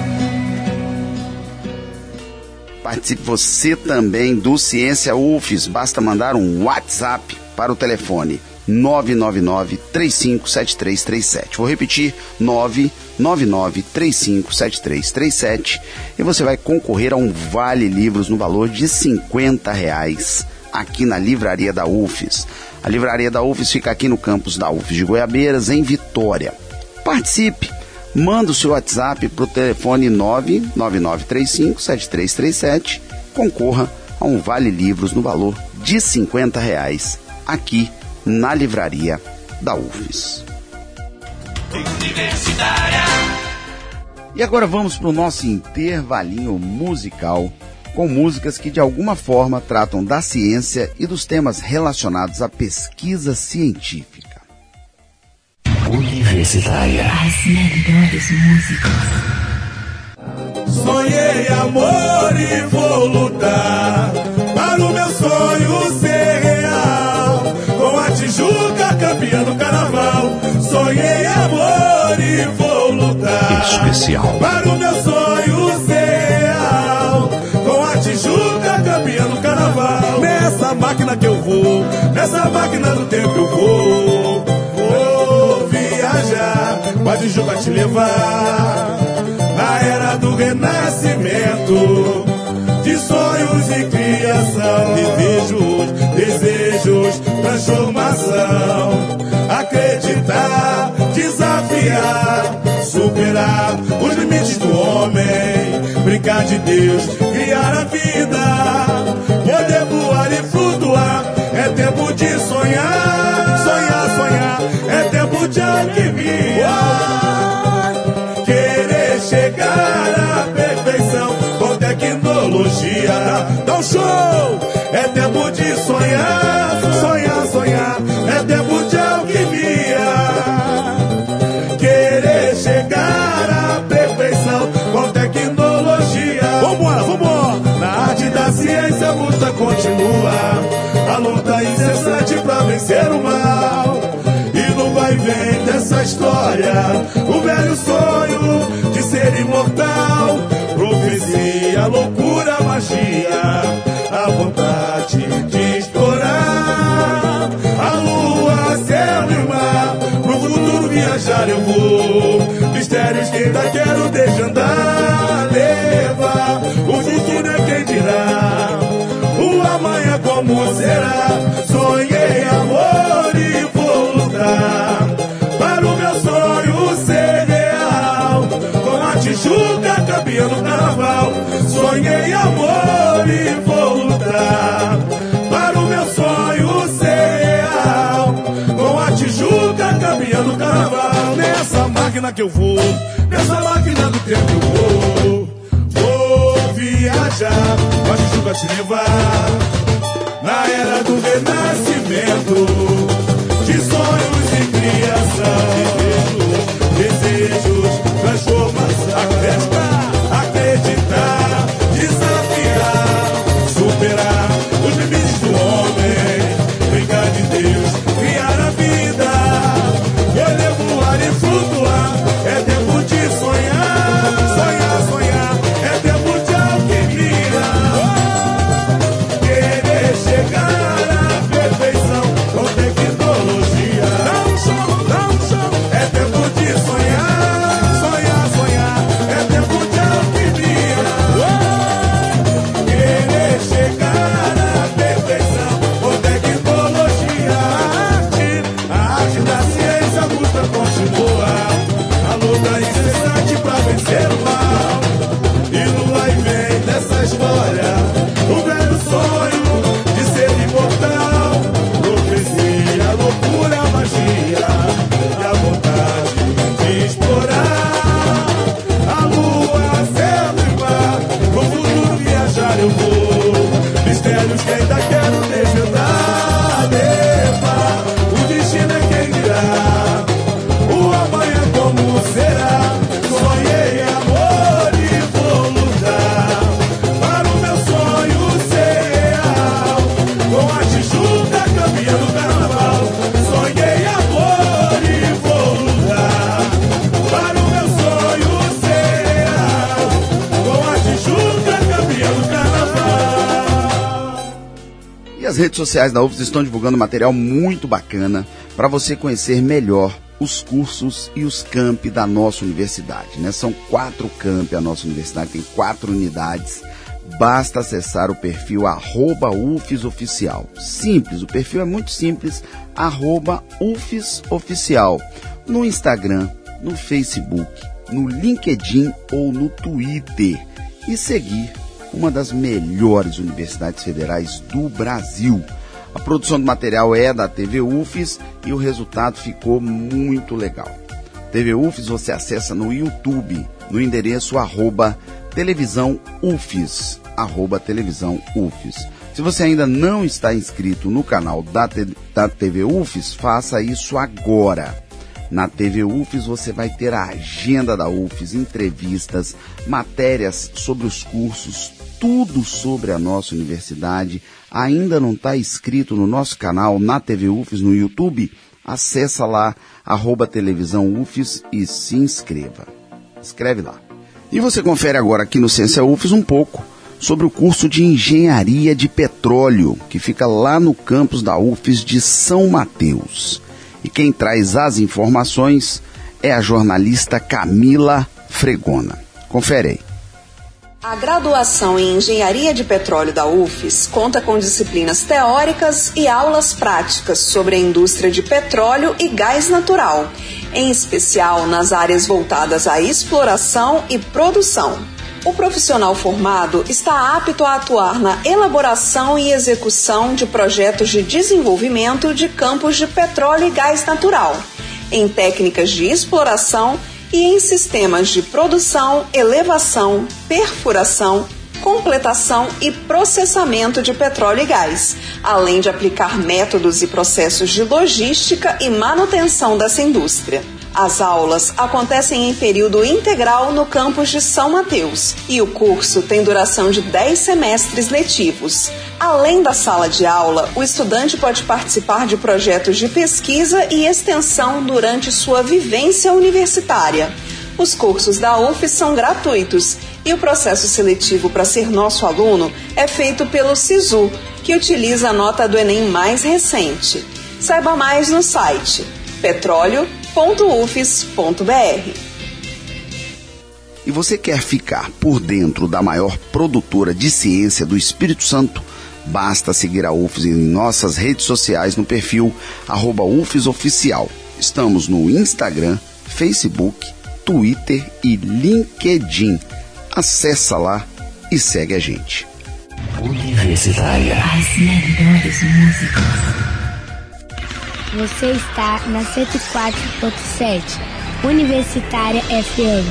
Participe você também do Ciência U F E S. Basta mandar um WhatsApp para o telefone nove nove nove, três cinco sete três três sete. Vou repetir, nove nove nove, três cinco sete três três sete, e você vai concorrer a um Vale Livros no valor de cinquenta reais aqui na Livraria da U F E S. A Livraria da U F E S fica aqui no campus da U F E S de Goiabeiras, em Vitória. Participe! Manda o seu WhatsApp para o telefone nove nove nove, três cinco sete três três sete. Concorra a um Vale Livros no valor de cinquenta reais aqui na Livraria da U F E S. E agora vamos para o nosso intervalinho musical, com músicas que de alguma forma tratam da ciência e dos temas relacionados à pesquisa científica. Universitária. As melhores músicas. Sonhei amor e vou lutar para o meu sonho ser real. Com a Tijuca campeã do carnaval. Sonhei amor e vou lutar Especial. para o meu sonho ser real. Com a Tijuca campeã do carnaval. Nessa máquina que eu vou, nessa máquina do tempo eu vou. Vou viajar, com a Tijuca te levar na era do renascimento, de sonhos e criação, desejos, desejos, transformação. Acreditar, desafiar, superar os limites do homem, brincar de Deus, criar a vida, poder voar e flutuar. É tempo de sonhar, sonhar, sonhar, é tempo de alquimia. Querer chegar à perfeição com tecnologia. Dá um show! É tempo de sonhar, sonhar, sonhar, é tempo de alquimia. Querer chegar à perfeição com tecnologia. Vambora, vambora! Na arte da ciência a luta continua, a luta incessante pra vencer o mal. E no vai e vem dessa história, o velho sonho de ser imortal. Profecia, loucura, magia, a vontade de explorar a lua, céu e mar. Pro futuro viajar eu vou, mistérios que ainda quero desvendar. Levar o futuro é quem dirá, o amanhã como será. Sonhei amor e vou lutar para o meu sonho ser real. Com a Tijuca campeã do carnaval. Sonhei amor e vou lutar para o meu sonho ser real. Com a Tijuca campeã do carnaval. Nessa máquina que eu vou, nessa máquina do tempo eu vou. Vou viajar, com a Tijuca te levar na era do renascimento, de sonhos e criação, desejos, desejos, transformação. Acreditar, acreditar, desafiar, superar os limites do homem, brincar de Deus, criar a vida, poder voar e flutuar. É tempo de sonhar, sonhar, sonhar, é tempo de alquimia. Querer chegar à perfeição com tecnologia. Dá um show, dá um show. É tempo de sonhar, sonhar, sonhar, é tempo de alquimia. Querer chegar à perfeição com tecnologia. redes sociais da U F S estão divulgando material muito bacana para você conhecer melhor os cursos e os campi da nossa universidade, né? São quatro campi, a nossa universidade tem quatro unidades. Basta acessar o perfil arroba U F S Oficial. Simples, o perfil é muito simples, arroba U F S Oficial. No Instagram, no Facebook, no LinkedIn ou no Twitter. E seguir uma das melhores universidades federais do Brasil. A produção do material é da T V U F S e o resultado ficou muito legal. T V U F S você acessa no YouTube, no endereço arroba televisão U F S, arroba televisão U F S. Se você ainda não está inscrito no canal da, T- da T V U F S, faça isso agora. Na T V U F S você vai ter a agenda da U F S, entrevistas, matérias sobre os cursos, tudo sobre a nossa universidade. Ainda não está inscrito no nosso canal na T V U F S no YouTube? Acessa lá, arroba televisão U F S e se inscreva. Escreve lá. E você confere agora aqui no Ciência U F S um pouco sobre o curso de Engenharia de Petróleo, que fica lá no campus da U F S de São Mateus. E quem traz as informações é a jornalista Camila Fregona. Confere aí. A graduação em Engenharia de Petróleo da U F S conta com disciplinas teóricas e aulas práticas sobre a indústria de petróleo e gás natural, em especial nas áreas voltadas à exploração e produção. O profissional formado está apto a atuar na elaboração e execução de projetos de desenvolvimento de campos de petróleo e gás natural, em técnicas de exploração e em sistemas de produção, elevação, perfuração, completação e processamento de petróleo e gás, além de aplicar métodos e processos de logística e manutenção dessa indústria. As aulas acontecem em período integral no campus de São Mateus e o curso tem duração de dez semestres letivos. Além da sala de aula, o estudante pode participar de projetos de pesquisa e extensão durante sua vivência universitária. Os cursos da U F S são gratuitos e o processo seletivo para ser nosso aluno é feito pelo SISU, que utiliza a nota do Enem mais recente. Saiba mais no site petróleo ponto u f s ponto b r. E você quer ficar por dentro da maior produtora de ciência do Espírito Santo? Basta seguir a U F S em nossas redes sociais no perfil arroba U F S Oficial. Estamos no Instagram, Facebook, Twitter e LinkedIn. Acessa lá e segue a gente. Universitária. As melhores músicas. Você está na cento e quatro ponto sete, Universitária F M.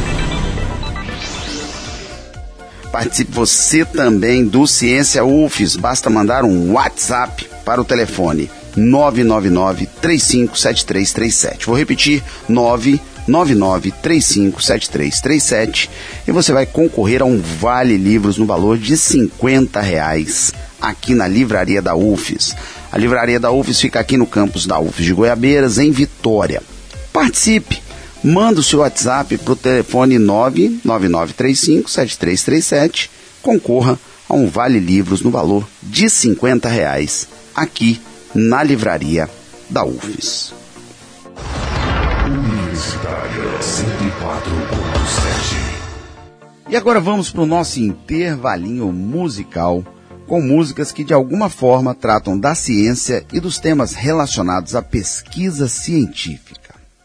Participe você também do Ciência U F S. Basta mandar um WhatsApp para o telefone nove nove nove, três cinco sete três três sete. Vou repetir, nove nove nove, três cinco sete três três sete, e você vai concorrer a um Vale Livros no valor de cinquenta reais aqui na Livraria da U F S. A Livraria da U F S fica aqui no campus da U F S de Goiabeiras, em Vitória. Participe! Manda o seu WhatsApp para o telefone nove nove nove, três cinco sete três três sete. Concorra a um Vale Livros no valor de cinquenta reais aqui na Livraria da U F S. Universitária cento e quatro ponto sete. E agora vamos para o nosso intervalinho musical, com músicas que de alguma forma tratam da ciência e dos temas relacionados à pesquisa científica.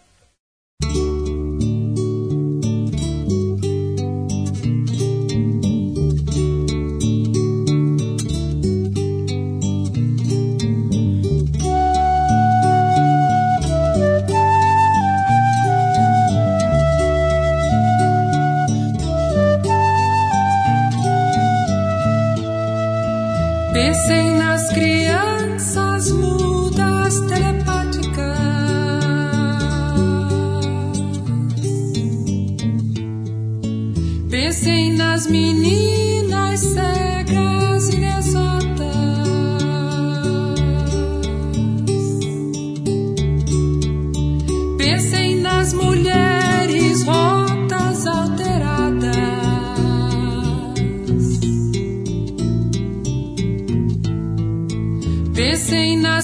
Pensem nas crianças mudas telepáticas. Pensem nas meninas cegas e exatas. Pensem nas mulheres rotas alteradas.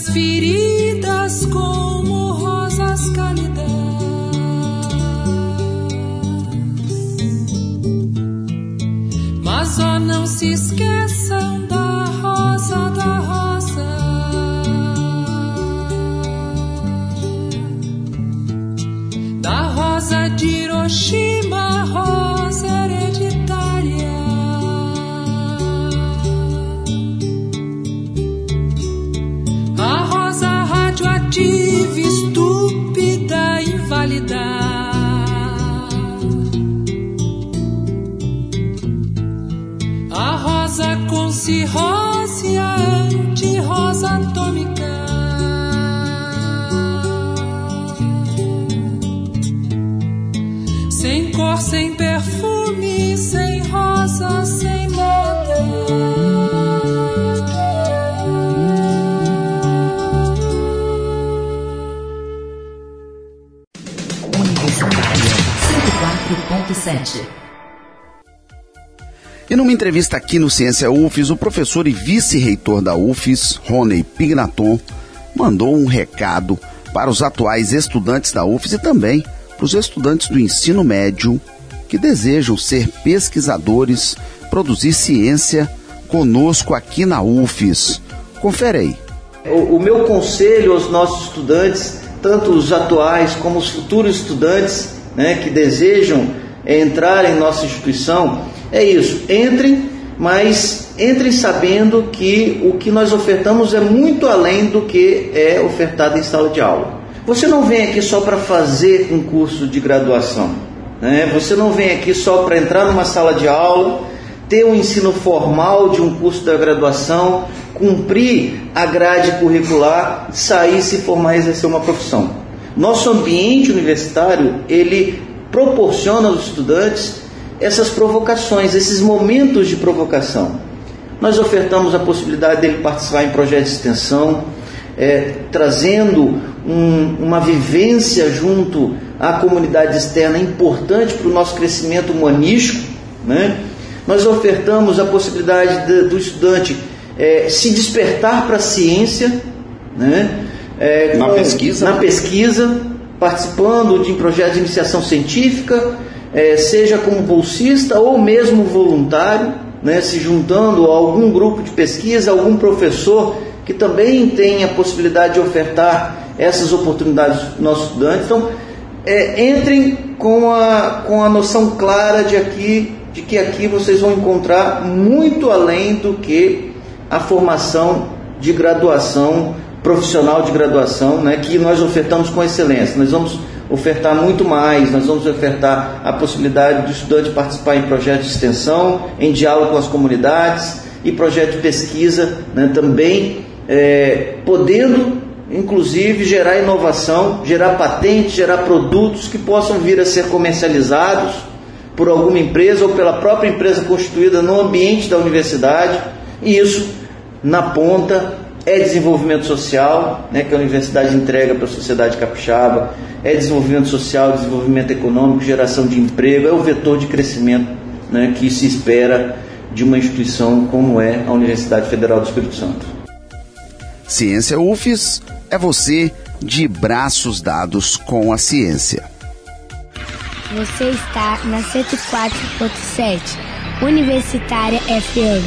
nas feridas como rosas cálidas. Mas ó, não se esqueçam da rosa, da rosa. Da rosa de Hiroshima, rosa hereditária. A rosa radioativa, estúpida, inválida. A rosa com cirrose, a anti-rosa atômica. Sem cor, sem perfume, sem rosa, sem moda. Universitária cento e quatro ponto sete. E numa entrevista aqui no Ciência U F S, o professor e vice-reitor da U F S, Rony Pignaton, mandou um recado para os atuais estudantes da U F S e também para os estudantes do ensino médio que desejam ser pesquisadores, produzir ciência conosco aqui na U F S. Confere aí. O, o meu conselho aos nossos estudantes, tanto os atuais como os futuros estudantes, né, que desejam é, entrar em nossa instituição, é isso: entrem, mas entrem sabendo que o que nós ofertamos é muito além do que é ofertado em sala de aula. Você não vem aqui só para fazer um curso de graduação, né? Você não vem aqui só para entrar numa sala de aula, ter um ensino formal de um curso da graduação, cumprir a grade curricular, sair, se formar e exercer uma profissão. Nosso ambiente universitário, ele proporciona aos estudantes essas provocações, esses momentos de provocação. Nós ofertamos a possibilidade dele participar em projetos de extensão, é, trazendo um, uma vivência junto à comunidade externa importante para o nosso crescimento humanístico, né? Nós ofertamos a possibilidade de, do estudante é, se despertar para a ciência, né? É, na, com, pesquisa. na pesquisa, participando de projetos de iniciação científica, é, seja como bolsista ou mesmo voluntário, né? Se juntando a algum grupo de pesquisa, algum professor que também tem a possibilidade de ofertar essas oportunidades aos nossos estudantes. Então, é, entrem com a, com a noção clara de, aqui, de que aqui vocês vão encontrar muito além do que a formação de graduação, profissional de graduação, né, que nós ofertamos com excelência. Nós vamos ofertar muito mais, nós vamos ofertar a possibilidade do estudante participar em projetos de extensão, em diálogo com as comunidades e projetos de pesquisa, né, também, é, podendo, inclusive, gerar inovação, gerar patentes, gerar produtos que possam vir a ser comercializados por alguma empresa ou pela própria empresa constituída no ambiente da universidade. E isso, na ponta, é desenvolvimento social, né, que a universidade entrega para a sociedade capixaba, é desenvolvimento social, desenvolvimento econômico, geração de emprego, é o vetor de crescimento, né, que se espera de uma instituição como é a Universidade Federal do Espírito Santo. Ciência U F S é você de braços dados com a ciência. Você está na cento e quatro ponto sete, Universitária F M.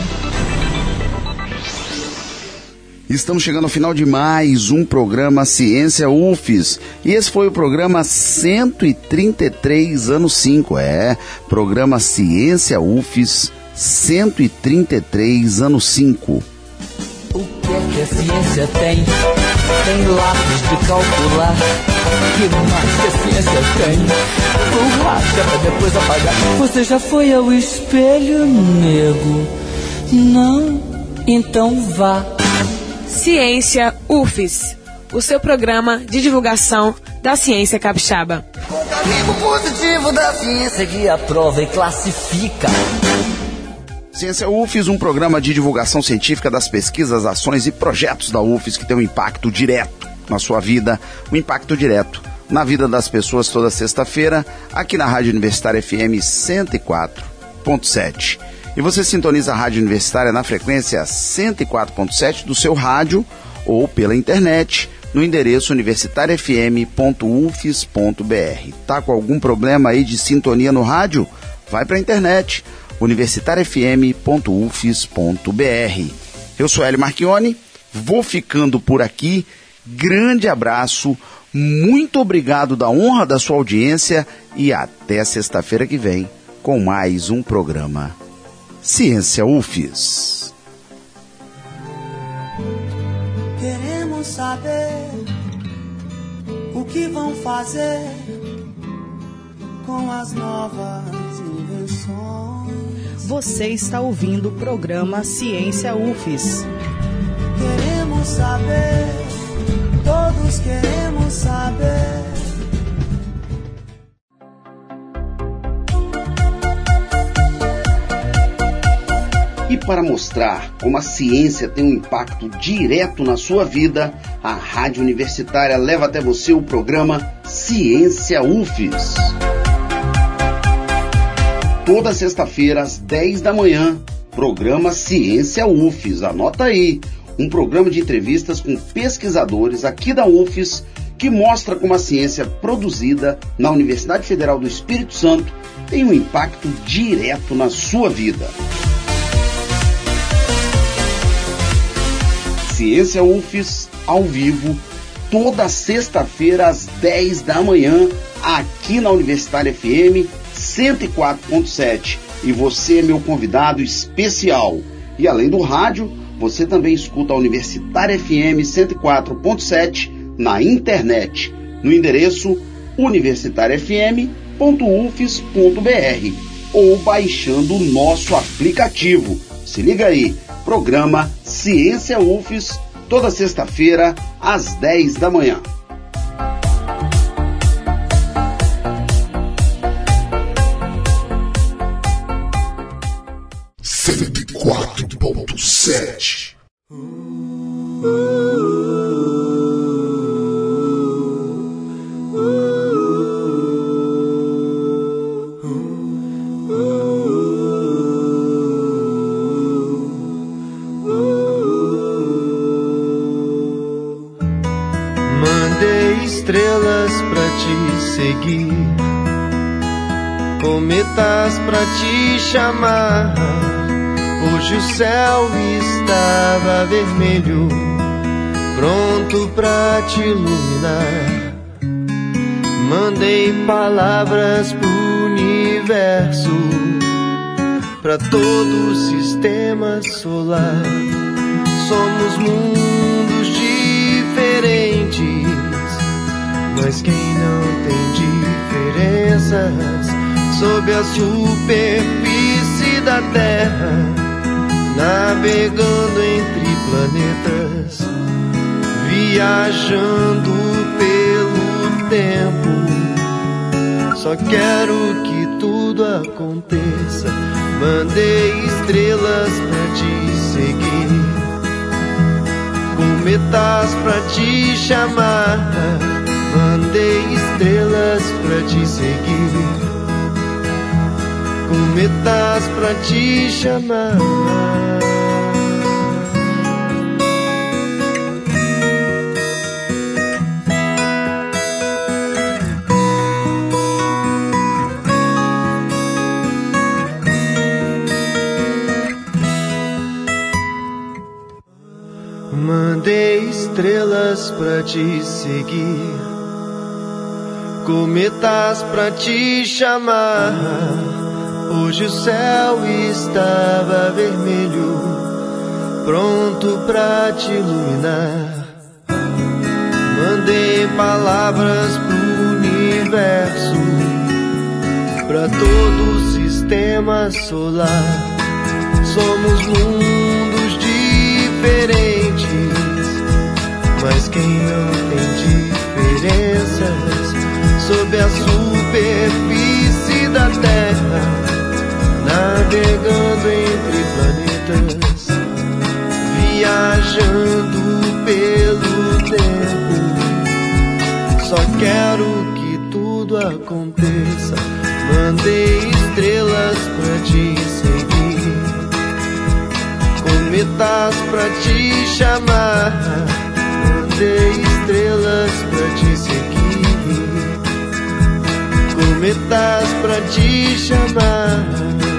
Estamos chegando ao final de mais um programa Ciência U F S. E esse foi o programa cento e trinta e três, ano cinco. É, programa Ciência U F S cento e trinta e três, ano cinco. O que é que a ciência tem? Tem lápis de calcular. Que mais que a ciência tem? Borracha pra depois apagar. Você já foi ao espelho, nego? Não? Então vá. Ciência U F S, o seu programa de divulgação da ciência capixaba. Com carimbo positivo da ciência que aprova e classifica. Ciência U F S, um programa de divulgação científica das pesquisas, ações e projetos da U F S que tem um impacto direto na sua vida, um impacto direto na vida das pessoas toda sexta-feira, aqui na Rádio Universitária F M cento e quatro ponto sete. E você sintoniza a Rádio Universitária na frequência cento e quatro ponto sete do seu rádio ou pela internet no endereço universitário f m ponto u f s ponto b r. Tá com algum problema aí de sintonia no rádio? Vai para a internet, universitário f m ponto u f s ponto b r. Eu sou Hélio Marchione, vou ficando por aqui. Grande abraço, muito obrigado da honra da sua audiência e até sexta-feira que vem com mais um programa Ciência U F S. Queremos saber o que vão fazer com as novas invenções. Você está ouvindo o programa Ciência U F S. Queremos saber, todos queremos saber. E para mostrar como a ciência tem um impacto direto na sua vida, a Rádio Universitária leva até você o programa Ciência U F S. Toda sexta-feira, às dez da manhã, programa Ciência U F S. Anota aí, um programa de entrevistas com pesquisadores aqui da U F S que mostra como a ciência produzida na Universidade Federal do Espírito Santo tem um impacto direto na sua vida. Ciência U F S, ao vivo, toda sexta-feira às dez da manhã, aqui na Universitária F M cento e quatro ponto sete. E você é meu convidado especial. E além do rádio, você também escuta a Universitária F M cento e quatro ponto sete na internet, no endereço universitária f m ponto u f s ponto b r ou baixando o nosso aplicativo. Se liga aí, programa Ciência U F S, toda sexta-feira, às dez da manhã. cento e quatro ponto sete. Estrelas pra te seguir, cometas pra te chamar. Hoje o céu estava vermelho, pronto pra te iluminar. Mandei palavras pro universo, pra todo o sistema solar. Somos mundos diferentes, mas quem não tem diferenças sob a superfície da Terra, navegando entre planetas, viajando pelo tempo. Só quero que tudo aconteça. Mandei estrelas pra te seguir, cometas pra te chamar. Mandei estrelas pra te seguir, cometas pra te chamar. Mandei estrelas pra te seguir, cometas pra te chamar. Hoje o céu estava vermelho, pronto pra te iluminar. Mandei palavras pro universo, pra todo o sistema solar. Somos mundos diferentes, mas quem não tem diferenças sob a superfície da Terra, navegando entre planetas, viajando pelo tempo. Só quero que tudo aconteça. Mandei estrelas pra te seguir, cometas pra te chamar. Mandei estrelas pra te seguir, cometas pra te chamar.